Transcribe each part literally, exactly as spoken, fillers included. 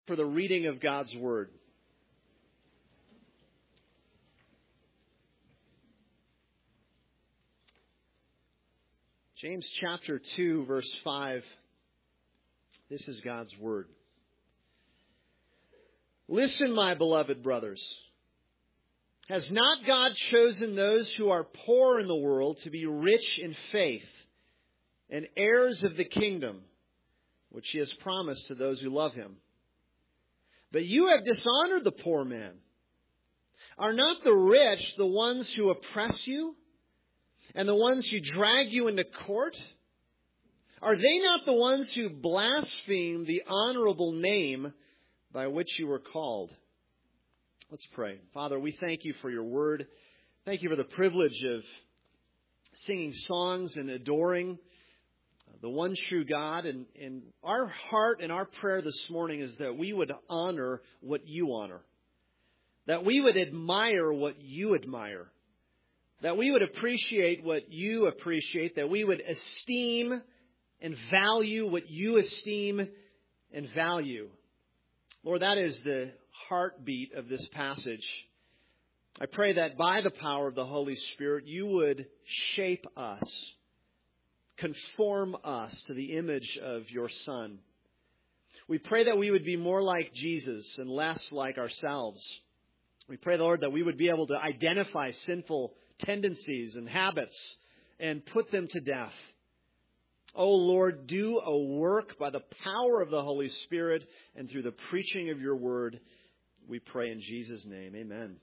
for the reading of God's Word. James chapter two, verse five. This is God's Word. Listen, my beloved brothers. Has not God chosen those who are poor in the world to be rich in faith and heirs of the kingdom, which He has promised to those who love Him? But you have dishonored the poor man. Are not the rich the ones who oppress you, and the ones who drag you into court? Are they not the ones who blaspheme the honorable name by which you were called? Let's pray. Father, we thank You for Your Word. Thank You for the privilege of singing songs and adoring the one true God. And, and our heart and our prayer this morning is that we would honor what You honor. That we would admire what You admire. That we would appreciate what You appreciate. That we would esteem and value what You esteem and value. Lord, that is the heartbeat of this passage. I pray that by the power of the Holy Spirit, You would shape us, conform us to the image of Your Son. We pray that we would be more like Jesus and less like ourselves. We pray, Lord, that we would be able to identify sinful tendencies and habits and put them to death. Oh, Lord, do a work by the power of the Holy Spirit and through the preaching of Your Word. We pray in Jesus' name. Amen.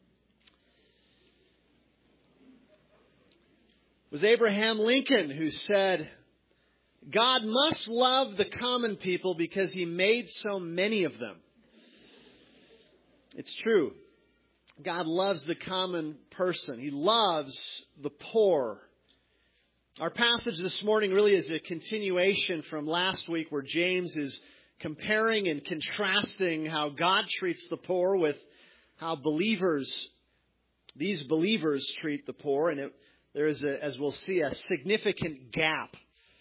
It was Abraham Lincoln who said, God must love the common people because He made so many of them. It's true. God loves the common person. He loves the poor. Our passage this morning really is a continuation from last week, where James is comparing and contrasting how God treats the poor with how believers, these believers treat the poor. And it, there is, a, as we'll see, a significant gap.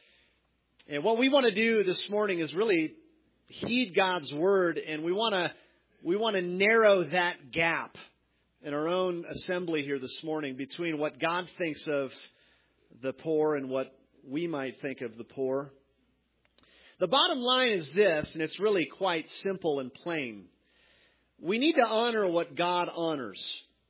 And what we want to do this morning is really heed God's Word, and we want to we want to narrow that gap in our own assembly here this morning between what God thinks of the poor and what we might think of the poor. The bottom line is this, and it's really quite simple and plain. We need to honor what God honors.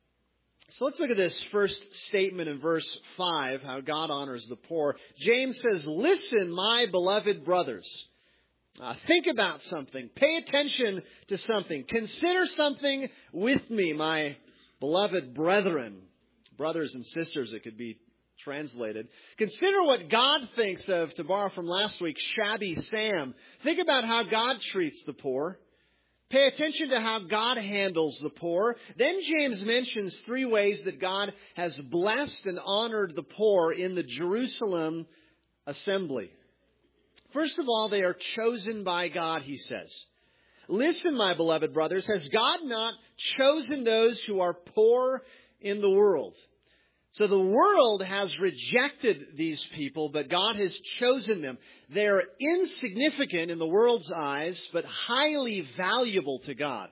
So let's look at this first statement in verse five, how God honors the poor. James says, listen, my beloved brothers. Uh, think about something. Pay attention to something. Consider something with me, my beloved brethren. Brothers and sisters, it could be translated. Consider what God thinks of, to borrow from last week, Shabby Sam. Think about how God treats the poor. Pay attention to how God handles the poor. Then James mentions three ways that God has blessed and honored the poor in the Jerusalem assembly. First of all, they are chosen by God, he says. Listen, my beloved brothers, has God not chosen those who are poor in the world? So the world has rejected these people, but God has chosen them. They're insignificant in the world's eyes, but highly valuable to God.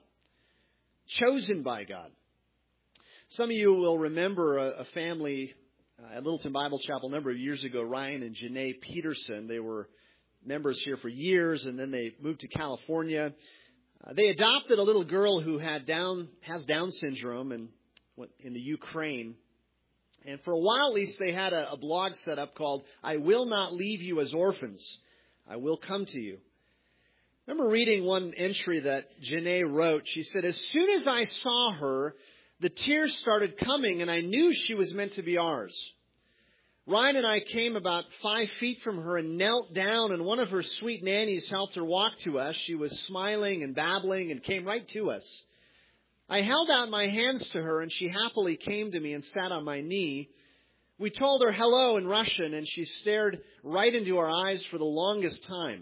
Chosen by God. Some of you will remember a, a family uh, at Littleton Bible Chapel a number of years ago, Ryan and Janae Peterson. They were members here for years, and then they moved to California. Uh, they adopted a little girl who had Down has Down syndrome and went in the Ukraine. And for a while, at least, they had a, a blog set up called, I Will Not Leave You as Orphans. I Will Come to You. I remember reading one entry that Janae wrote. She said, as soon as I saw her, the tears started coming, and I knew she was meant to be ours. Ryan and I came about five feet from her and knelt down, and one of her sweet nannies helped her walk to us. She was smiling and babbling and came right to us. I held out my hands to her, and she happily came to me and sat on my knee. We told her hello in Russian, and she stared right into our eyes for the longest time.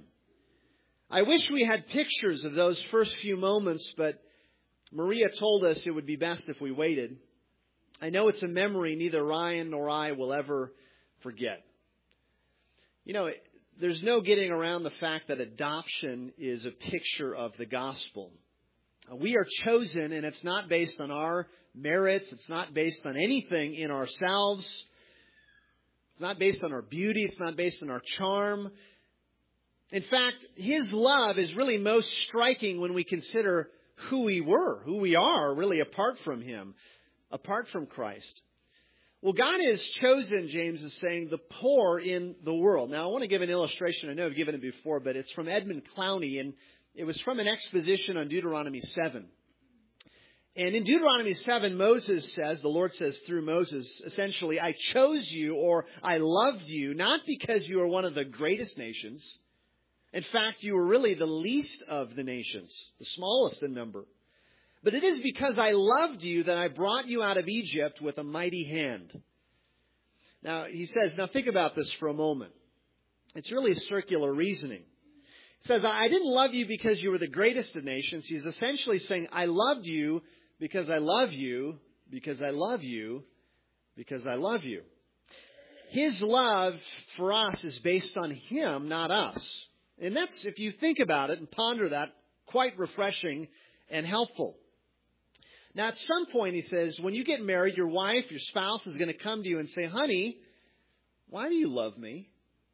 I wish we had pictures of those first few moments, but Maria told us it would be best if we waited. I know it's a memory neither Ryan nor I will ever forget. You know, there's no getting around the fact that adoption is a picture of the gospel. We are chosen, and it's not based on our merits. It's not based on anything in ourselves. It's not based on our beauty. It's not based on our charm. In fact, His love is really most striking when we consider who we were, who we are, really apart from Him, apart from Christ. Well, God has chosen, James is saying, the poor in the world. Now, I want to give an illustration. I know I've given it before, but it's from Edmund Clowney, and it was from an exposition on Deuteronomy seven. And in Deuteronomy seven, Moses says, the Lord says through Moses, essentially, I chose you, or I loved you, not because you are one of the greatest nations. In fact, you were really the least of the nations, the smallest in number. But it is because I loved you that I brought you out of Egypt with a mighty hand. Now, he says, now think about this for a moment. It's really circular reasoning. He says, I didn't love you because you were the greatest of nations. He's essentially saying, I loved you because I love you, because I love you, because I love you. His love for us is based on Him, not us. And that's, if you think about it and ponder that, quite refreshing and helpful. Now, at some point, he says, when you get married, your wife, your spouse is going to come to you and say, honey, why do you love me?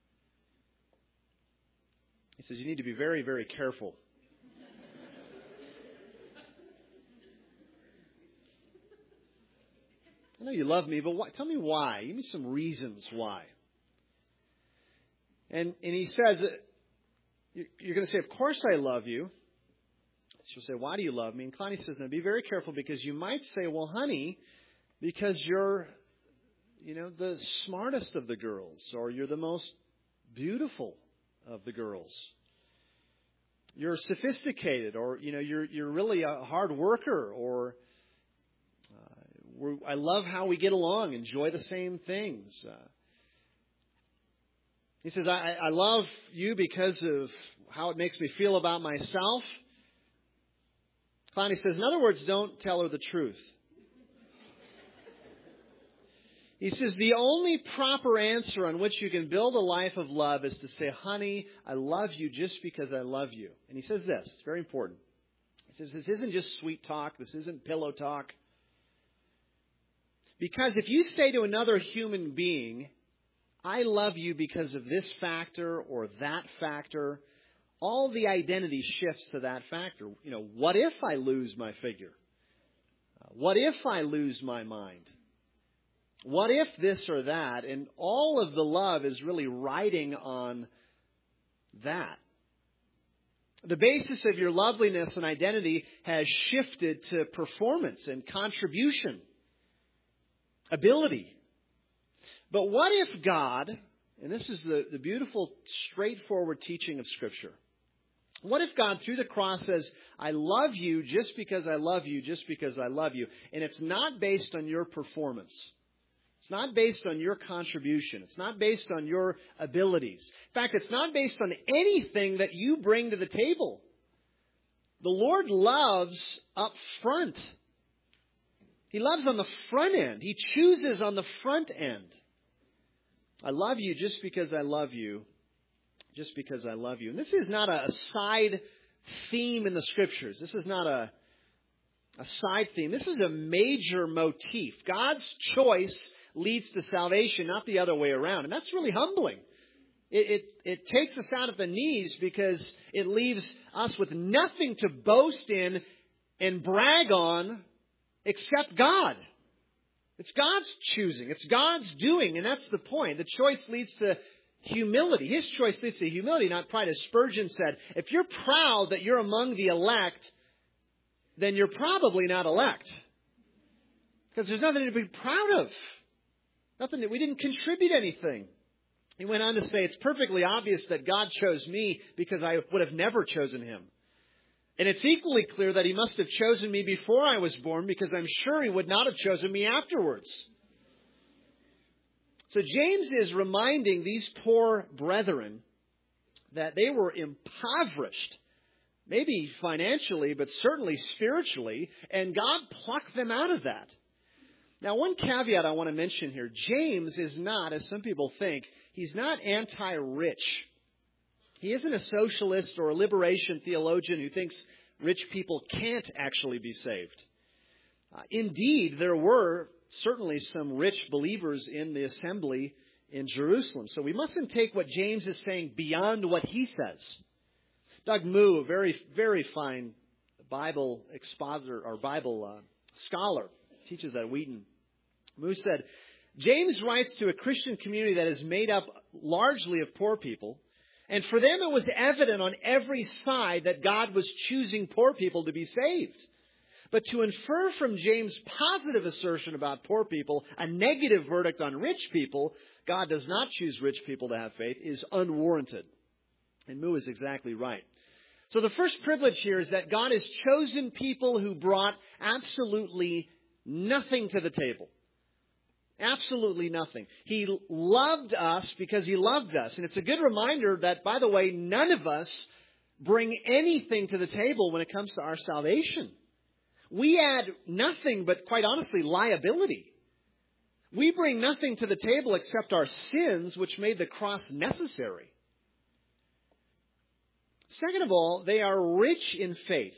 He says, you need to be very, very careful. I know you love me, but why, tell me why. Give me some reasons why. And, and he says, you're going to say, of course I love you. She'll say, why do you love me? And Clowney says, now be very careful, because you might say, well, honey, because you're, you know, the smartest of the girls, or you're the most beautiful of the girls. You're sophisticated, or, you know, you're you're really a hard worker, or uh, we're, I love how we get along, enjoy the same things. Uh, he says, I, I love you because of how it makes me feel about myself. Clowney says, in other words, don't tell her the truth. He says, the only proper answer on which you can build a life of love is to say, honey, I love you just because I love you. And he says this, it's very important. He says, this isn't just sweet talk. This isn't pillow talk. Because if you say to another human being, I love you because of this factor or that factor, all the identity shifts to that factor. You know, what if I lose my figure? Uh, what if I lose my mind? What if this or that? And all of the love is really riding on that. The basis of your loveliness and identity has shifted to performance and contribution, ability. But what if God, and this is the, the beautiful, straightforward teaching of Scripture, what if God, through the cross, says, I love you just because I love you, just because I love you, and it's not based on your performance. It's not based on your contribution. It's not based on your abilities. In fact, it's not based on anything that you bring to the table. The Lord loves up front. He loves on the front end. He chooses on the front end. I love you just because I love you. Just because I love you. And this is not a side theme in the Scriptures. This is not a, a side theme. This is a major motif. God's choice leads to salvation, not the other way around. And that's really humbling. It, it, it takes us out at the knees because it leaves us with nothing to boast in and brag on except God. It's God's choosing. It's God's doing. And that's the point. The choice leads to humility. His choice leads to humility, not pride. As Spurgeon said, if you're proud that you're among the elect, then you're probably not elect. Because there's nothing to be proud of. Nothing that we didn't contribute anything. He went on to say, it's perfectly obvious that God chose me because I would have never chosen Him. And it's equally clear that He must have chosen me before I was born, because I'm sure He would not have chosen me afterwards. So James is reminding these poor brethren that they were impoverished, maybe financially, but certainly spiritually, and God plucked them out of that. Now, one caveat I want to mention here, James is not, as some people think, he's not anti-rich. He isn't a socialist or a liberation theologian who thinks rich people can't actually be saved. Uh, indeed, there were certainly some rich believers in the assembly in Jerusalem. So we mustn't take what James is saying beyond what he says. Doug Moo, a very, very fine Bible expositor or Bible uh, scholar, teaches at Wheaton. Moo said, James writes to a Christian community that is made up largely of poor people. And for them, it was evident on every side that God was choosing poor people to be saved. But to infer from James' positive assertion about poor people a negative verdict on rich people, God does not choose rich people to have faith, is unwarranted. And Moo is exactly right. So the first privilege here is that God has chosen people who brought absolutely nothing to the table. Absolutely nothing. He loved us because He loved us. And it's a good reminder that, by the way, none of us bring anything to the table when it comes to our salvation. We add nothing but, quite honestly, liability. We bring nothing to the table except our sins, which made the cross necessary. Second of all, they are rich in faith,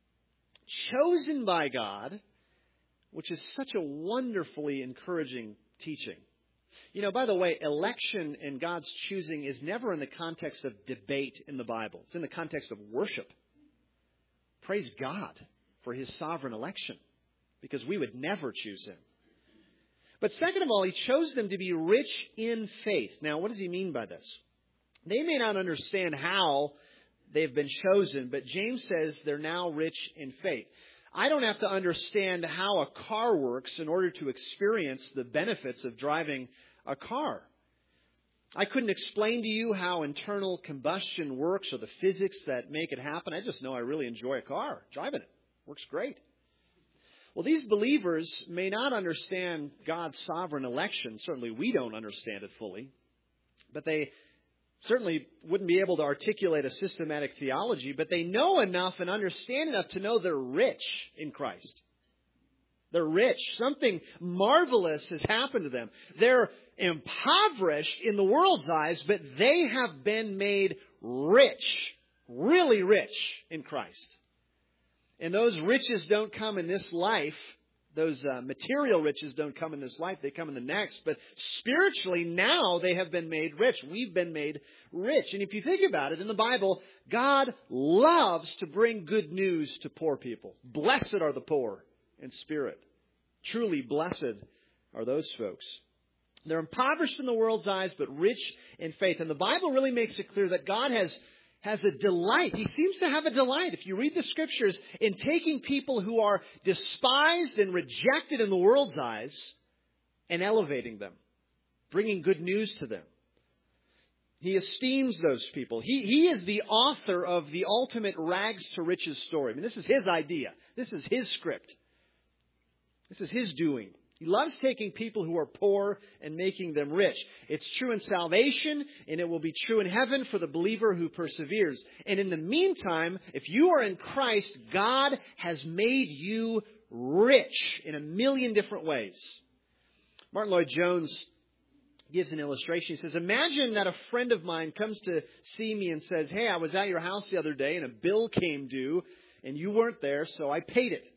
chosen by God, which is such a wonderfully encouraging teaching. You know, by the way, election and God's choosing is never in the context of debate in the Bible. It's in the context of worship. Praise God for His sovereign election, because we would never choose Him. But second of all, He chose them to be rich in faith. Now, what does He mean by this? They may not understand how they've been chosen, but James says they're now rich in faith. I don't have to understand how a car works in order to experience the benefits of driving a car. I couldn't explain to you how internal combustion works or the physics that make it happen. I just know I really enjoy a car, driving it. Works great. Well, these believers may not understand God's sovereign election. Certainly we don't understand it fully. But they certainly wouldn't be able to articulate a systematic theology. But they know enough and understand enough to know they're rich in Christ. They're rich. Something marvelous has happened to them. They're impoverished in the world's eyes, but they have been made rich, really rich in Christ. And those riches don't come in this life. Those uh, material riches don't come in this life. They come in the next. But spiritually, now they have been made rich. We've been made rich. And if you think about it, in the Bible, God loves to bring good news to poor people. Blessed are the poor in spirit. Truly blessed are those folks. They're impoverished in the world's eyes, but rich in faith. And the Bible really makes it clear that God has has a delight. He seems to have a delight, if you read the Scriptures, in taking people who are despised and rejected in the world's eyes and elevating them, bringing good news to them. He esteems those people. He, he is the author of the ultimate rags to riches story. I mean, this is His idea. This is His script. This is His doing. He loves taking people who are poor and making them rich. It's true in salvation, and it will be true in heaven for the believer who perseveres. And in the meantime, if you are in Christ, God has made you rich in a million different ways. Martin Lloyd-Jones gives an illustration. He says, imagine that a friend of mine comes to see me and says, hey, I was at your house the other day and a bill came due and you weren't there, so I paid it.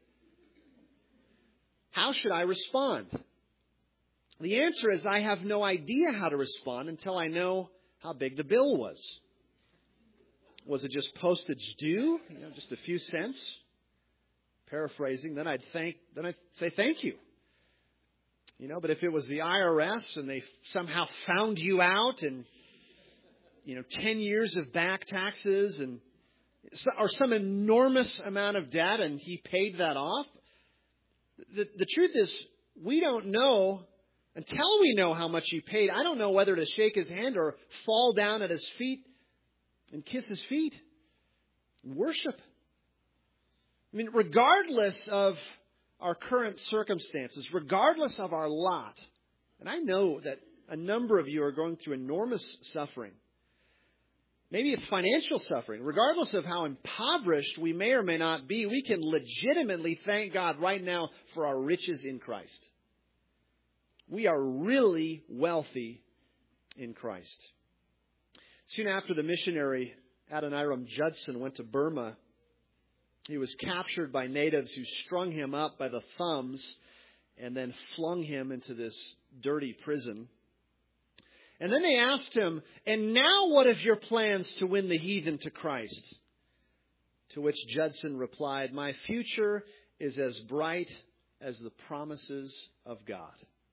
How should I respond? The answer is I have no idea how to respond until I know how big the bill was. Was it just postage due? You know, just a few cents? Paraphrasing, then I'd thank, then I'd say thank you. You know, but if it was the I R S and they somehow found you out and, you know, ten years of back taxes and or some enormous amount of debt and he paid that off, The, the truth is, we don't know, until we know how much He paid, I don't know whether to shake His hand or fall down at His feet and kiss His feet and worship. I mean, regardless of our current circumstances, regardless of our lot, and I know that a number of you are going through enormous suffering. Maybe it's financial suffering. Regardless of how impoverished we may or may not be, we can legitimately thank God right now for our riches in Christ. We are really wealthy in Christ. Soon after the missionary Adoniram Judson went to Burma, he was captured by natives who strung him up by the thumbs and then flung him into this dirty prison. And then they asked him, "And now what of your plans to win the heathen to Christ?" To which Judson replied, "My future is as bright as the promises of God."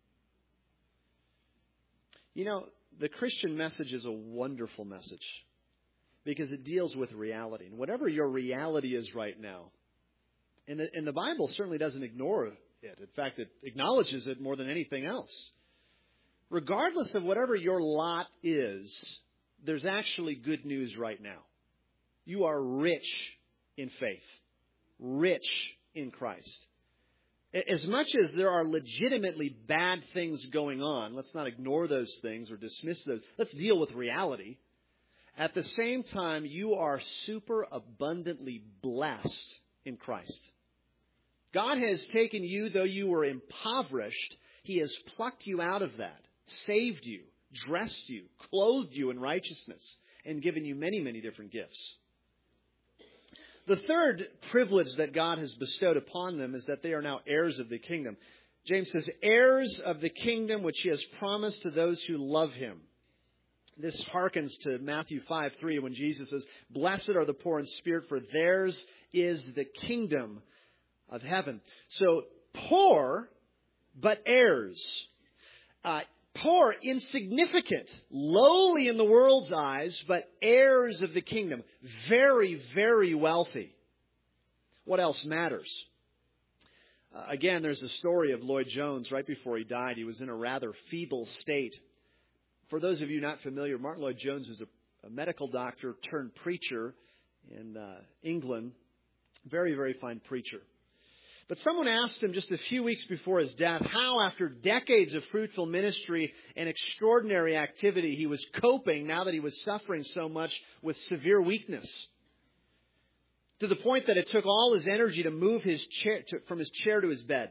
You know, the Christian message is a wonderful message because it deals with reality. And whatever your reality is right now, and the, and the Bible certainly doesn't ignore it. In fact, it acknowledges it more than anything else. Regardless of whatever your lot is, there's actually good news right now. You are rich in faith, rich in Christ. As much as there are legitimately bad things going on, let's not ignore those things or dismiss those. Let's deal with reality. At the same time, you are super abundantly blessed in Christ. God has taken you, though you were impoverished, He has plucked you out of that, saved you, dressed you, clothed you in righteousness, and given you many, many different gifts. The third privilege that God has bestowed upon them is that they are now heirs of the kingdom. James says, heirs of the kingdom which He has promised to those who love Him. This harkens to Matthew five three when Jesus says, "Blessed are the poor in spirit, for theirs is the kingdom of heaven." So, poor, but heirs. Uh, poor, insignificant, lowly in the world's eyes, but heirs of the kingdom. Very, very wealthy. What else matters? Uh, again, there's a story of Lloyd Jones right before he died. He was in a rather feeble state. For those of you not familiar, Martin Lloyd Jones was a, a medical doctor turned preacher in uh, England. Very, very fine preacher. But someone asked him just a few weeks before his death how, after decades of fruitful ministry and extraordinary activity, he was coping now that he was suffering so much with severe weakness, to the point that it took all his energy to move his chair to, from his chair to his bed.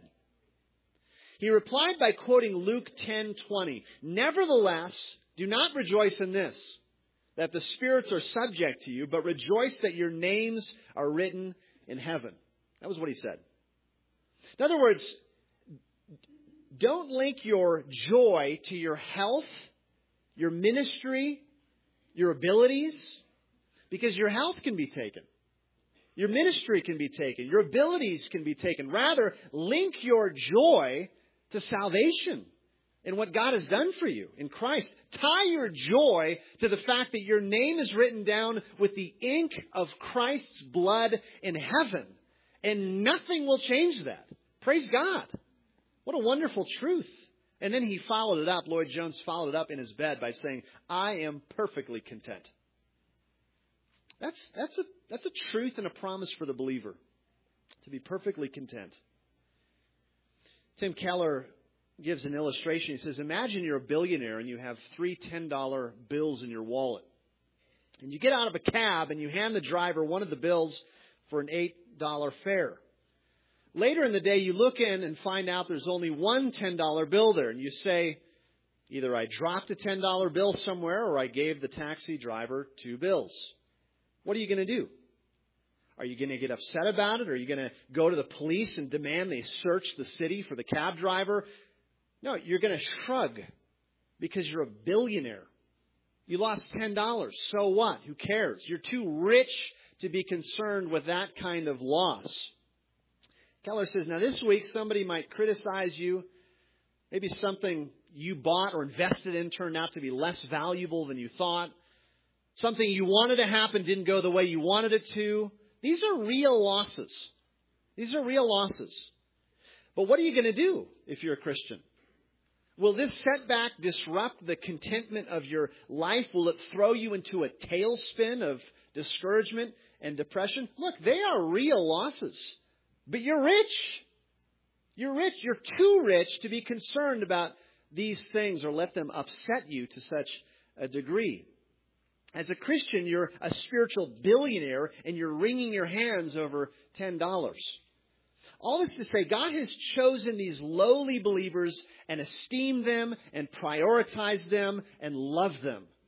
He replied by quoting Luke ten twenty, "Nevertheless, do not rejoice in this, that the spirits are subject to you, but rejoice that your names are written in heaven." That was what he said. In other words, don't link your joy to your health, your ministry, your abilities, because your health can be taken. Your ministry can be taken. Your abilities can be taken. Rather, link your joy to salvation and what God has done for you in Christ. Tie your joy to the fact that your name is written down with the ink of Christ's blood in heaven. And nothing will change that. Praise God. What a wonderful truth. And then he followed it up. Lloyd Jones followed it up in his bed by saying, "I am perfectly content." That's, that's, a, that's a truth and a promise for the believer, to be perfectly content. Tim Keller gives an illustration. He says, imagine you're a billionaire and you have three ten dollar bills in your wallet. And you get out of a cab and you hand the driver one of the bills for an eight dollar fare. Later in the day, you look in and find out there's only one ten dollar bill there. And you say, either I dropped a ten dollar bill somewhere or I gave the taxi driver two bills. What are you going to do? Are you going to get upset about it? Are you going to go to the police and demand they search the city for the cab driver? No, you're going to shrug because you're a billionaire. You lost ten dollars. So what? Who cares? You're too rich to be concerned with that kind of loss. Keller says, now this week somebody might criticize you. Maybe something you bought or invested in turned out to be less valuable than you thought. Something you wanted to happen didn't go the way you wanted it to. These are real losses. These are real losses. But what are you going to do if you're a Christian? Will this setback disrupt the contentment of your life? Will it throw you into a tailspin of discouragement and depression? Look, they are real losses. But you're rich. You're rich. You're too rich to be concerned about these things or let them upset you to such a degree. As a Christian, you're a spiritual billionaire and you're wringing your hands over ten dollars. All this to say, God has chosen these lowly believers and esteemed them and prioritized them and loved them.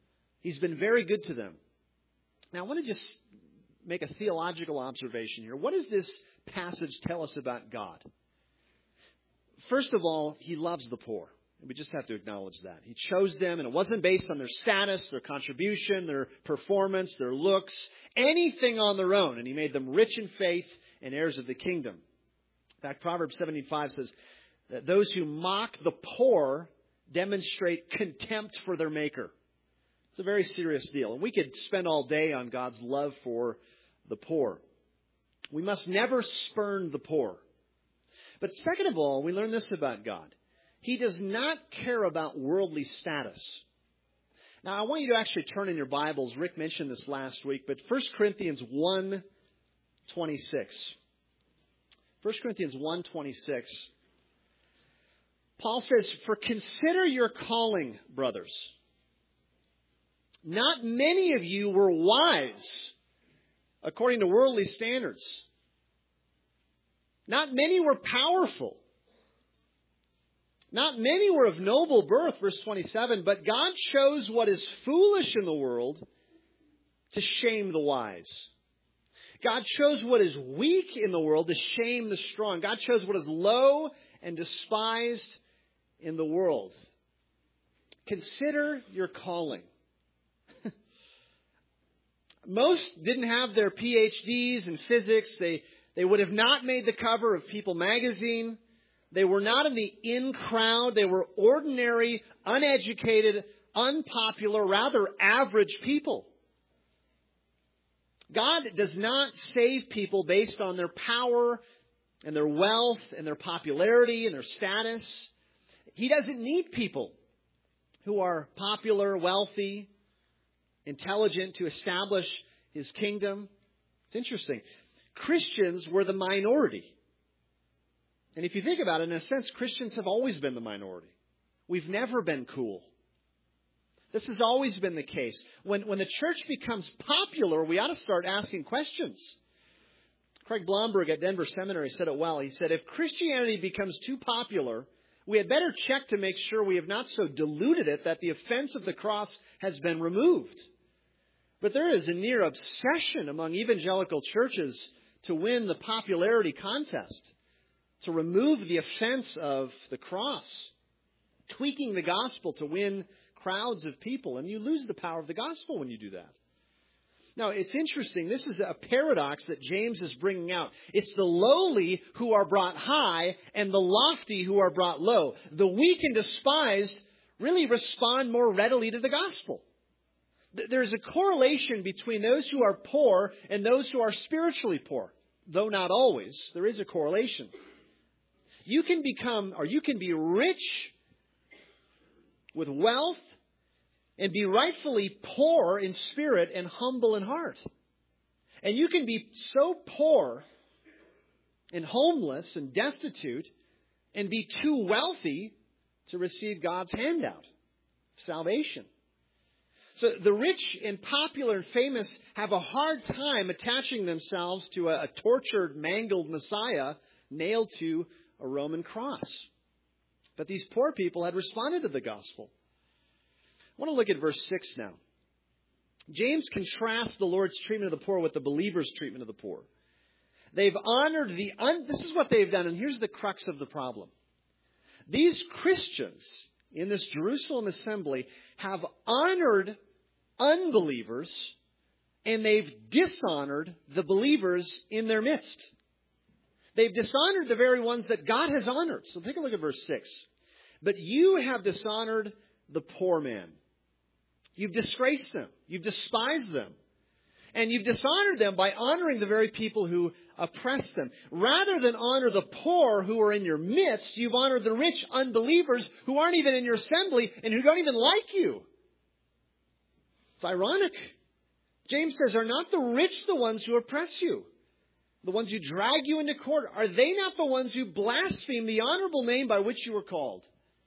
He's been very good to them. Now, I want to just make a theological observation here. What does this passage tell us about God? First of all, He loves the poor. We just have to acknowledge that. He chose them, and it wasn't based on their status, their contribution, their performance, their looks, anything on their own. And He made them rich in faith and heirs of the kingdom. In fact, Proverbs seventeen five says that those who mock the poor demonstrate contempt for their Maker. It's a very serious deal. And we could spend all day on God's love for the poor. We must never spurn the poor. But second of all, we learn this about God. He does not care about worldly status. Now, I want you to actually turn in your Bibles. Rick mentioned this last week, but First Corinthians one twenty-six. First Corinthians one twenty-six. Paul says, "For consider your calling, brothers. Not many of you were wise according to worldly standards. Not many were powerful. Not many were of noble birth," verse twenty-seven, "but God chose what is foolish in the world to shame the wise. God chose what is weak in the world to shame the strong. God chose what is low and despised in the world." Consider your calling. Most didn't have their P H Ds in physics. They, they would have not made the cover of People magazine. They were not in the in crowd. They were ordinary, uneducated, unpopular, rather average people. God does not save people based on their power and their wealth and their popularity and their status. He doesn't need people who are popular, wealthy, intelligent to establish His kingdom. It's interesting. Christians were the minority. And if you think about it, in a sense, Christians have always been the minority. We've never been cool. This has always been the case. When, when the church becomes popular, we ought to start asking questions. Craig Blomberg at Denver Seminary said it well. He said, if Christianity becomes too popular, we had better check to make sure we have not so diluted it that the offense of the cross has been removed. But there is a near obsession among evangelical churches to win the popularity contest, to remove the offense of the cross, tweaking the gospel to win crowds of people. And you lose the power of the gospel when you do that. Now, it's interesting. This is a paradox that James is bringing out. It's the lowly who are brought high and the lofty who are brought low. The weak and despised really respond more readily to the gospel. There's a correlation between those who are poor and those who are spiritually poor. Though not always, there is a correlation. You can become, or you can be rich with wealth and be rightfully poor in spirit and humble in heart. And you can be so poor and homeless and destitute and be too wealthy to receive God's handout, salvation. So the rich and popular and famous have a hard time attaching themselves to a, a tortured, mangled Messiah nailed to a Roman cross. But these poor people had responded to the gospel. I want to look at verse six now. James contrasts the Lord's treatment of the poor with the believer's treatment of the poor. They've honored the... Un- this is what they've done, and here's the crux of the problem. These Christians in this Jerusalem assembly have honored unbelievers, and they've dishonored the believers in their midst. They've dishonored the very ones that God has honored. So take a look at verse six. But you have dishonored the poor man. You've disgraced them. You've despised them. And you've dishonored them by honoring the very people who oppress them. Rather than honor the poor who are in your midst, you've honored the rich unbelievers who aren't even in your assembly and who don't even like you. It's ironic. James says, are not the rich the ones who oppress you? The ones who drag you into court? Are they not the ones who blaspheme the honorable name by which you were called?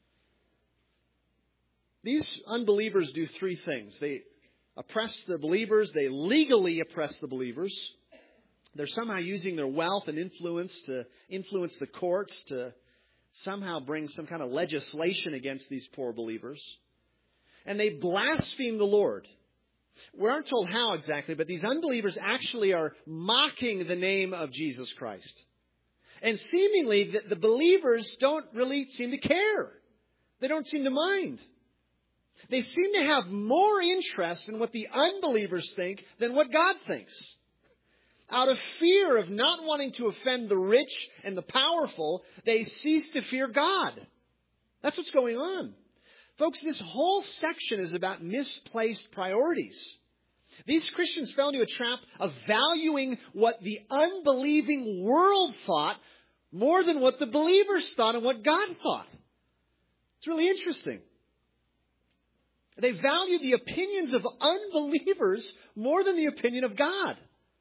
These unbelievers do three things. They oppress the believers. They legally oppress the believers. They're somehow using their wealth and influence to influence the courts to somehow bring some kind of legislation against these poor believers. And they blaspheme the Lord. We aren't told how exactly, but these unbelievers actually are mocking the name of Jesus Christ. And seemingly, the, the believers don't really seem to care. They don't seem to mind. They seem to have more interest in what the unbelievers think than what God thinks. Out of fear of not wanting to offend the rich and the powerful, they cease to fear God. That's what's going on. Folks, this whole section is about misplaced priorities. These Christians fell into a trap of valuing what the unbelieving world thought more than what the believers thought and what God thought. It's really interesting. They valued the opinions of unbelievers more than the opinion of God.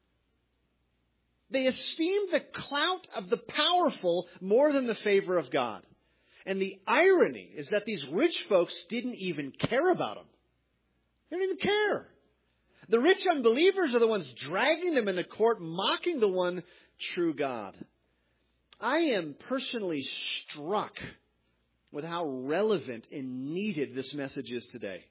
They esteemed the clout of the powerful more than the favor of God. And the irony is that these rich folks didn't even care about them. They didn't even care. The rich unbelievers are the ones dragging them into court, mocking the one true God. I am personally struck with how relevant and needed this message is today.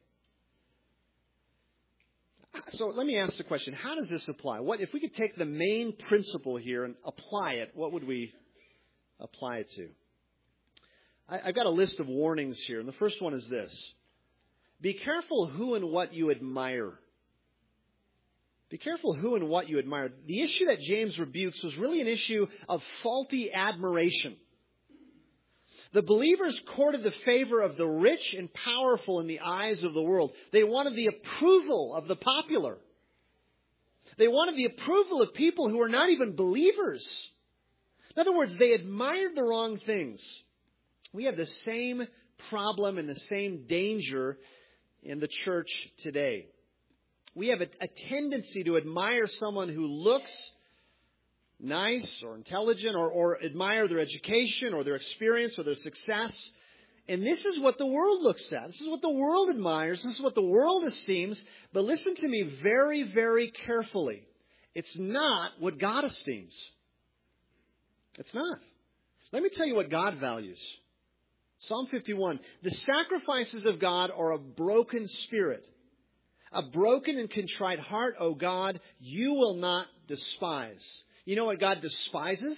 So let me ask the question, how does this apply? What if we could take the main principle here and apply it, what would we apply it to? I, I've got a list of warnings here, and the first one is this. Be careful who and what you admire. Be careful who and what you admire. The issue that James rebukes was really an issue of faulty admiration. The believers courted the favor of the rich and powerful in the eyes of the world. They wanted the approval of the popular. They wanted the approval of people who were not even believers. In other words, they admired the wrong things. We have the same problem and the same danger in the church today. We have a, a tendency to admire someone who looks nice or intelligent or, or admire their education or their experience or their success. And this is what the world looks at. This is what the world admires. This is what the world esteems. But listen to me very, very carefully. It's not what God esteems. It's not. Let me tell you what God values. Psalm fifty-one. The sacrifices of God are a broken spirit. A broken and contrite heart, O God, you will not despise. You know what God despises?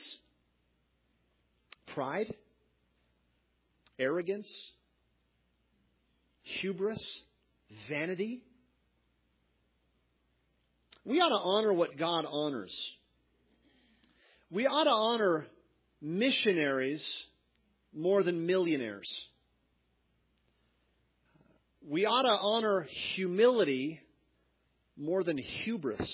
Pride, arrogance, hubris, vanity. We ought to honor what God honors. We ought to honor missionaries more than millionaires. We ought to honor humility more than hubris.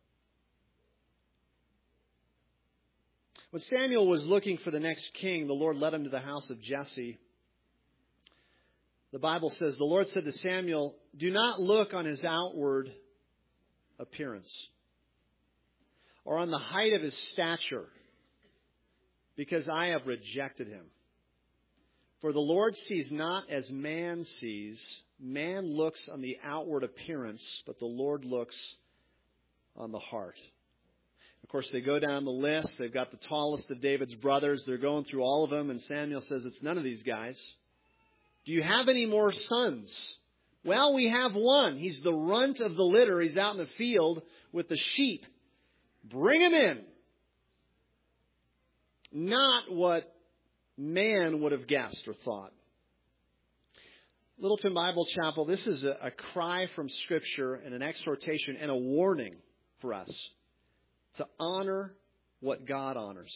When Samuel was looking for the next king, the Lord led him to the house of Jesse. The Bible says, the Lord said to Samuel, do not look on his outward appearance or on the height of his stature, because I have rejected him. For the Lord sees not as man sees. Man looks on the outward appearance, but the Lord looks on the heart. Of course, they go down the list. They've got the tallest of David's brothers. They're going through all of them, and Samuel says, it's none of these guys. Do you have any more sons? Well, we have one. He's the runt of the litter. He's out in the field with the sheep. Bring him in. Not what man would have guessed or thought. Littleton Bible Chapel, this is a, a cry from Scripture and an exhortation and a warning for us to honor what God honors.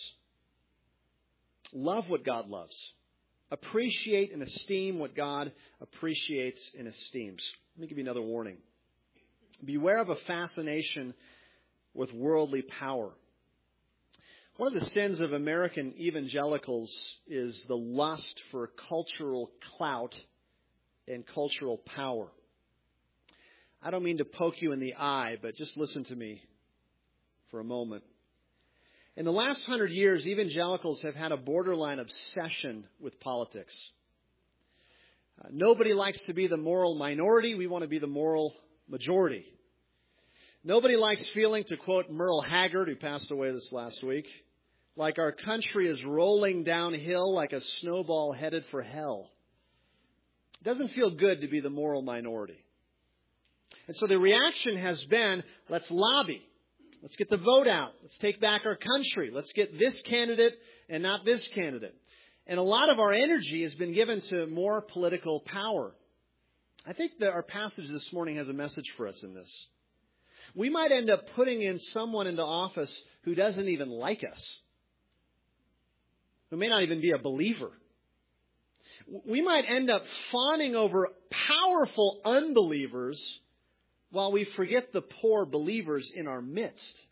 Love what God loves. Appreciate and esteem what God appreciates and esteems. Let me give you another warning. Beware of a fascination with worldly power. One of the sins of American evangelicals is the lust for cultural clout and cultural power. I don't mean to poke you in the eye, but just listen to me for a moment. In the last hundred years, evangelicals have had a borderline obsession with politics. Uh, nobody likes to be the moral minority. We want to be the moral majority. Nobody likes feeling, to quote Merle Haggard, who passed away this last week, like our country is rolling downhill like a snowball headed for hell. It doesn't feel good to be the moral minority. And so the reaction has been, let's lobby. Let's get the vote out. Let's take back our country. Let's get this candidate and not this candidate. And a lot of our energy has been given to more political power. I think that our passage this morning has a message for us in this. We might end up putting in someone into office who doesn't even like us, who may not even be a believer. We might end up fawning over powerful unbelievers while we forget the poor believers in our midst.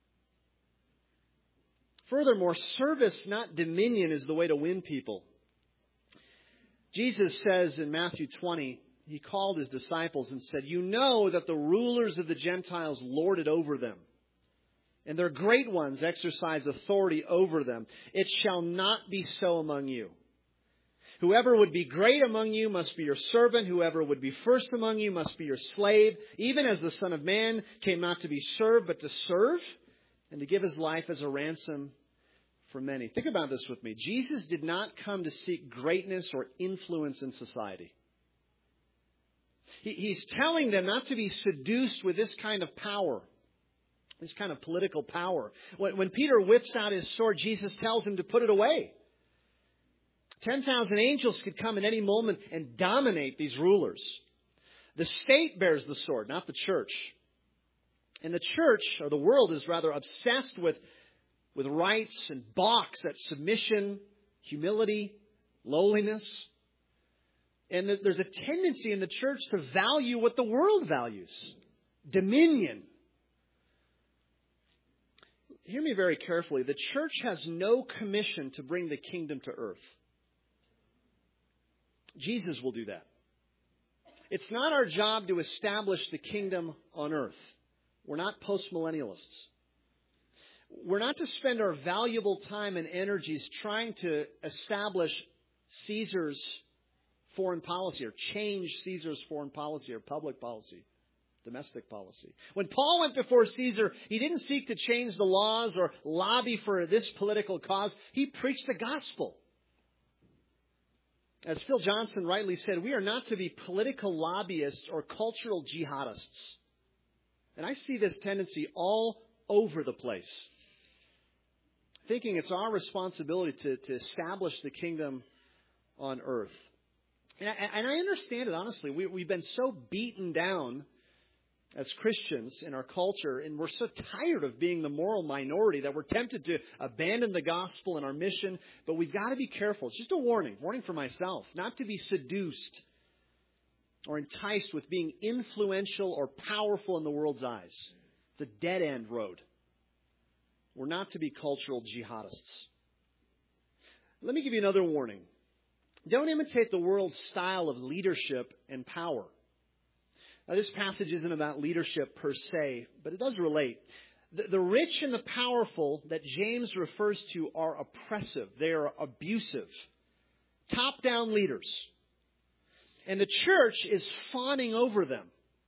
Furthermore, service, not dominion, is the way to win people. Jesus says in Matthew twenty, He called His disciples and said, "You know that the rulers of the Gentiles lord it over them, and their great ones exercise authority over them. It shall not be so among you. Whoever would be great among you must be your servant. Whoever would be first among you must be your slave. Even as the Son of Man came not to be served, but to serve, and to give His life as a ransom for many." Think about this with me. Jesus did not come to seek greatness or influence in society. He, he's telling them not to be seduced with this kind of power, this kind of political power. When, when Peter whips out his sword, Jesus tells him to put it away. ten thousand angels could come at any moment and dominate these rulers. The state bears the sword, not the church. And the church, or the world, is rather obsessed with, with rights and balks at submission, humility, lowliness. And there's a tendency in the church to value what the world values. Dominion. Hear me very carefully. The church has no commission to bring the kingdom to earth. Jesus will do that. It's not our job to establish the kingdom on earth. We're not postmillennialists. We're not to spend our valuable time and energies trying to establish Caesar's foreign policy or change Caesar's foreign policy or public policy, domestic policy. When Paul went before Caesar, he didn't seek to change the laws or lobby for this political cause. He preached the gospel. As Phil Johnson rightly said, we are not to be political lobbyists or cultural jihadists. And I see this tendency all over the place. Thinking it's our responsibility to, to establish the kingdom on earth. And I, and I understand it, honestly. We, we've been so beaten down as Christians in our culture, and we're so tired of being the moral minority that we're tempted to abandon the gospel and our mission. But we've got to be careful. It's just a warning, warning for myself, not to be seduced or enticed with being influential or powerful in the world's eyes. It's a dead-end road. We're not to be cultural jihadists. Let me give you another warning. Don't imitate the world's style of leadership and power. Now, this passage isn't about leadership per se, but it does relate. The, the rich and the powerful that James refers to are oppressive. They are abusive. Top-down leaders. And the church is fawning over them,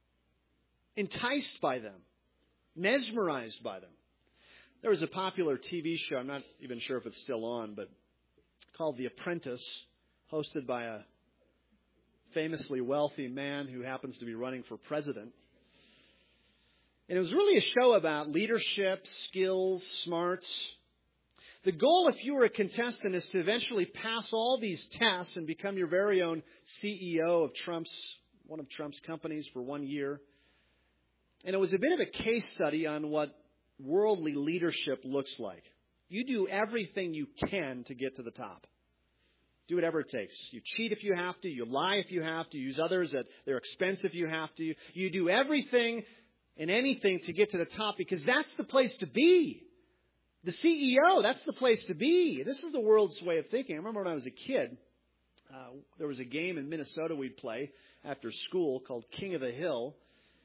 enticed by them, mesmerized by them. There was a popular T V show, I'm not even sure if it's still on, but called The Apprentice, hosted by a famously wealthy man who happens to be running for president. And it was really a show about leadership, skills, smarts. The goal, if you were a contestant, is to eventually pass all these tests and become your very own C E O of Trump's, one of Trump's companies for one year. And it was a bit of a case study on what worldly leadership looks like. You do everything you can to get to the top. Do whatever it takes. You cheat if you have to. You lie if you have to. You use others at their expense if you have to. You do everything and anything to get to the top because that's the place to be. The C E O, that's the place to be. This is the world's way of thinking. I remember when I was a kid, uh, there was a game in Minnesota we'd play after school called King of the Hill.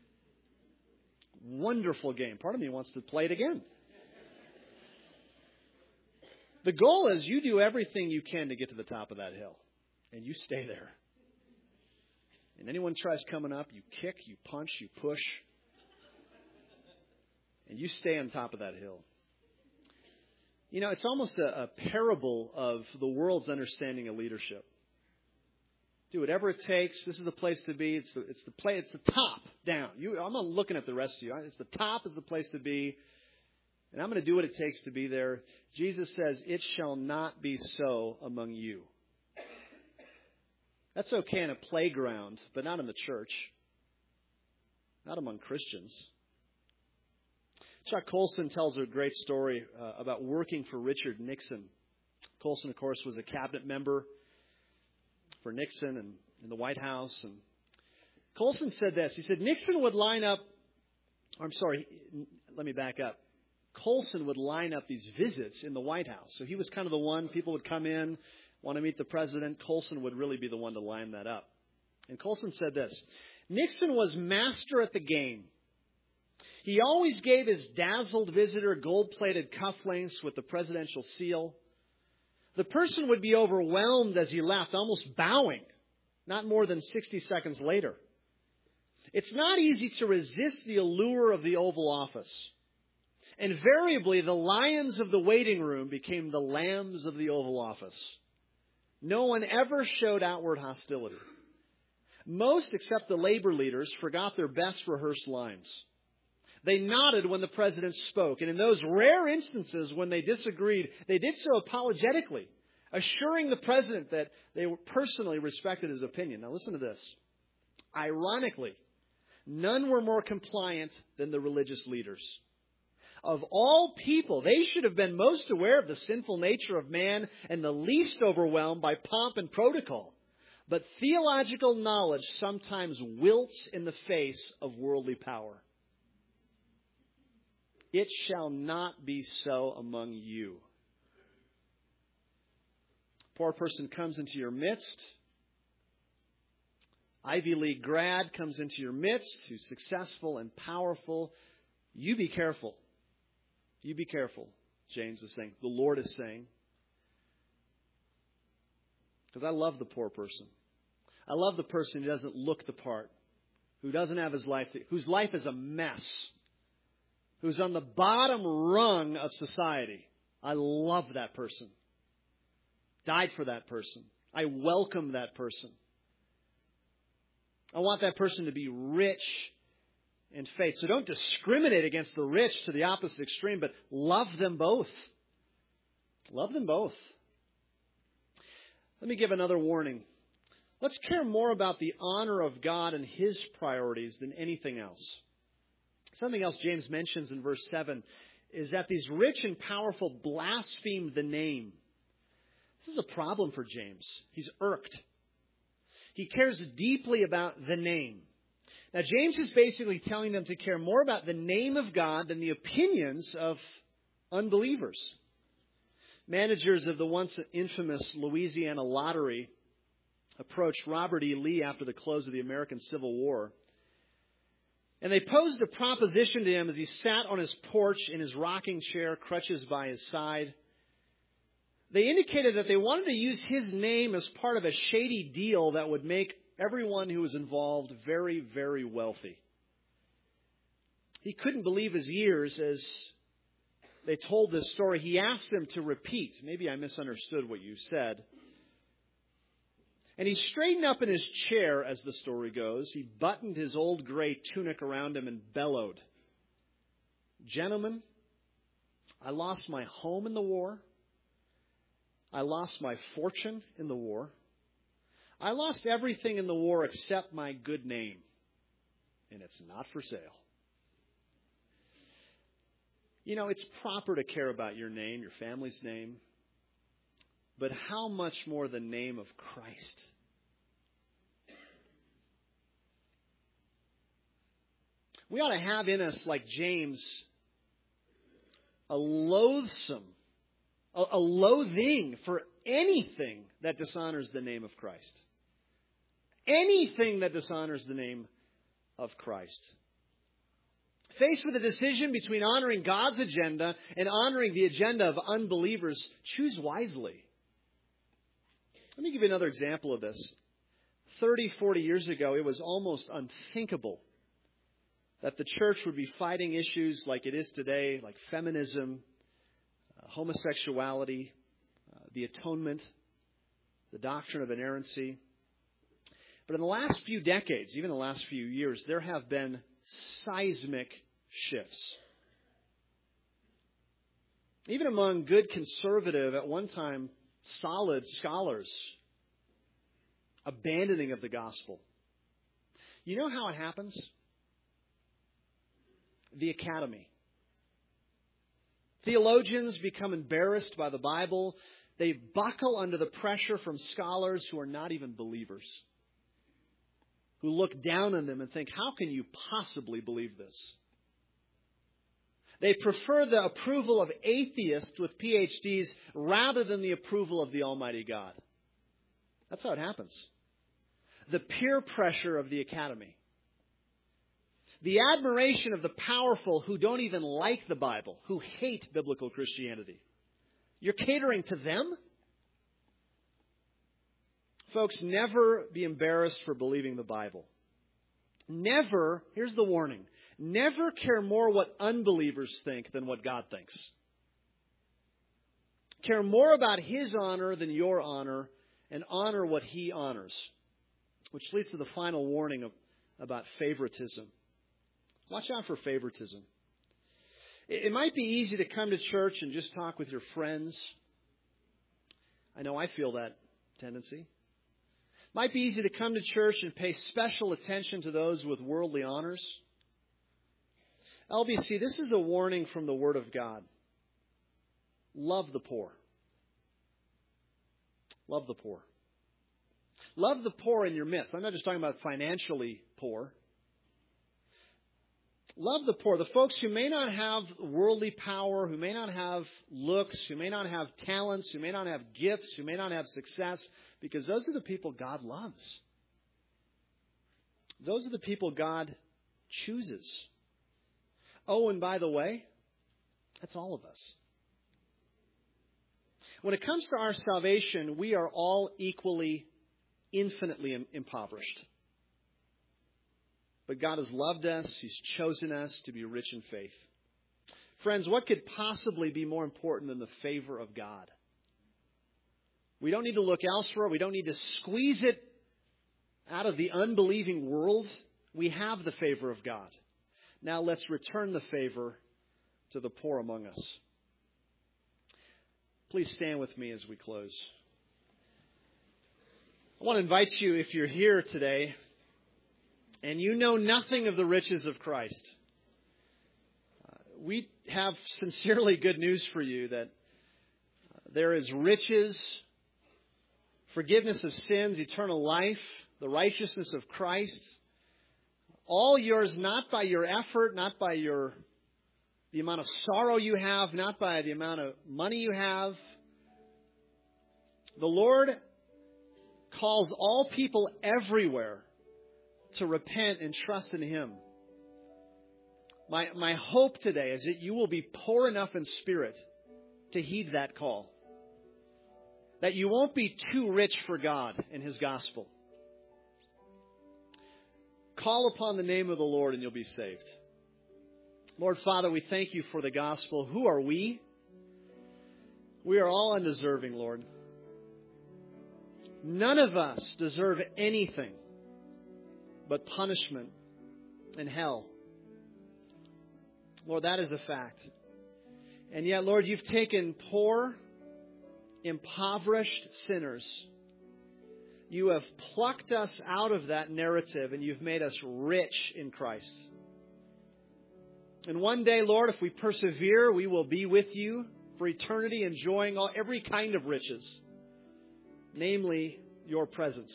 Wonderful game. Part of me wants to play it again. The goal is you do everything you can to get to the top of that hill. And you stay there. And anyone tries coming up, you kick, you punch, you push. And you stay on top of that hill. You know, it's almost a, a parable of the world's understanding of leadership. Do whatever it takes. This is the place to be. It's the, it's the play. It's the top. down. You, I'm not looking at the rest of you. It's the top is the place to be. And I'm going to do what it takes to be there. Jesus says, it shall not be so among you. That's okay in a playground, but not in the church. Not among Christians. Chuck Colson tells a great story uh, about working for Richard Nixon. Colson, of course, was a cabinet member for Nixon and in the White House. And Colson said this. He said, Nixon would line up, I'm sorry, let me back up. Colson would line up these visits in the White House. So he was kind of the one, people would come in, want to meet the president. Colson would really be the one to line that up. And Colson said this, Nixon was master at the game. He always gave his dazzled visitor gold-plated cufflinks with the presidential seal. The person would be overwhelmed as he left, almost bowing, not more than sixty seconds later. It's not easy to resist the allure of the Oval Office. Invariably, the lions of the waiting room became the lambs of the Oval Office. No one ever showed outward hostility. Most, except the labor leaders, forgot their best rehearsed lines. They nodded when the president spoke, and in those rare instances when they disagreed, they did so apologetically, assuring the president that they personally respected his opinion. Now listen to this. Ironically, none were more compliant than the religious leaders. Of all people, they should have been most aware of the sinful nature of man and the least overwhelmed by pomp and protocol. But theological knowledge sometimes wilts in the face of worldly power. It shall not be so among you. Poor person comes into your midst. Ivy League grad comes into your midst who's successful and powerful. You be careful. You be careful, James is saying. The Lord is saying. Because I love the poor person. I love the person who doesn't look the part. Who doesn't have his life, whose life is a mess. Who's on the bottom rung of society. I love that person. Died for that person. I welcome that person. I want that person to be rich in faith. So don't discriminate against the rich to the opposite extreme, but love them both. Love them both. Let me give another warning. Let's care more about the honor of God and His priorities than anything else. Something else James mentions in verse seven is that these rich and powerful blaspheme the name. This is a problem for James. He's irked. He cares deeply about the name. Now, James is basically telling them to care more about the name of God than the opinions of unbelievers. Managers of the once infamous Louisiana Lottery approached Robert E. Lee after the close of the American Civil War. And they posed a proposition to him as he sat on his porch in his rocking chair, crutches by his side. They indicated that they wanted to use his name as part of a shady deal that would make everyone who was involved very, very wealthy. He couldn't believe his ears as they told this story. He asked them to repeat. Maybe I misunderstood what you said. And he straightened up in his chair, as the story goes. He buttoned his old gray tunic around him and bellowed, "Gentlemen, I lost my home in the war. I lost my fortune in the war. I lost everything in the war except my good name. And it's not for sale." You know, it's proper to care about your name, your family's name. But how much more the name of Christ? We ought to have in us, like James, a loathsome, a, a loathing for anything that dishonors the name of Christ. Anything that dishonors the name of Christ. Faced with a decision between honoring God's agenda and honoring the agenda of unbelievers, choose wisely. Let me give you another example of this. thirty, forty years ago, it was almost unthinkable that the church would be fighting issues like it is today, like feminism, uh, homosexuality, uh, the atonement, the doctrine of inerrancy. But in the last few decades, even the last few years, there have been seismic shifts. Even among good conservative, at one time solid scholars, abandoning of the gospel. You know how it happens? The academy. Theologians become embarrassed by the Bible. They buckle under the pressure from scholars who are not even believers, who look down on them and think, how can you possibly believe this? They prefer the approval of atheists with P H Ds rather than the approval of the Almighty God. That's how it happens. The peer pressure of the academy. The admiration of the powerful who don't even like the Bible, who hate biblical Christianity. You're catering to them? Folks, never be embarrassed for believing the Bible. Never, here's the warning, never care more what unbelievers think than what God thinks. Care more about His honor than your honor, and honor what He honors. Which leads to the final warning of, about favoritism. Watch out for favoritism. It, it might be easy to come to church and just talk with your friends. I know I feel that tendency. Might be easy to come to church and pay special attention to those with worldly honors. L B C, this is a warning from the Word of God. Love the poor. Love the poor. Love the poor in your midst. I'm not just talking about financially poor. Love the poor, the folks who may not have worldly power, who may not have looks, who may not have talents, who may not have gifts, who may not have success, because those are the people God loves. Those are the people God chooses. Oh, and by the way, that's all of us. When it comes to our salvation, we are all equally, infinitely impoverished. But God has loved us. He's chosen us to be rich in faith. Friends, what could possibly be more important than the favor of God? We don't need to look elsewhere. We don't need to squeeze it out of the unbelieving world. We have the favor of God. Now let's return the favor to the poor among us. Please stand with me as we close. I want to invite you, if you're here today, and you know nothing of the riches of Christ, uh, we have sincerely good news for you that uh, there is riches, forgiveness of sins, eternal life, the righteousness of Christ, all yours not by your effort, not by your the amount of sorrow you have, not by the amount of money you have. The Lord calls all people everywhere to repent and trust in Him. My, my hope today is that you will be poor enough in spirit to heed that call. That you won't be too rich for God and His gospel. Call upon the name of the Lord and you'll be saved. Lord Father, we thank You for the gospel. Who are we? We are all undeserving, Lord. None of us deserve anything but punishment and hell. Lord, that is a fact. And yet, Lord, You've taken poor, impoverished sinners. You have plucked us out of that narrative and You've made us rich in Christ. And one day, Lord, if we persevere, we will be with You for eternity, enjoying all, every kind of riches, namely Your presence.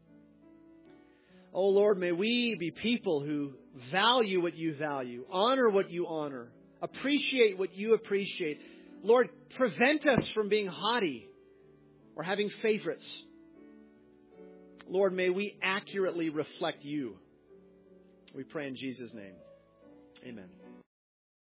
Oh, Lord, may we be people who value what You value, honor what You honor, appreciate what You appreciate. Lord, prevent us from being haughty or having favorites. Lord, may we accurately reflect You. We pray in Jesus' name. Amen.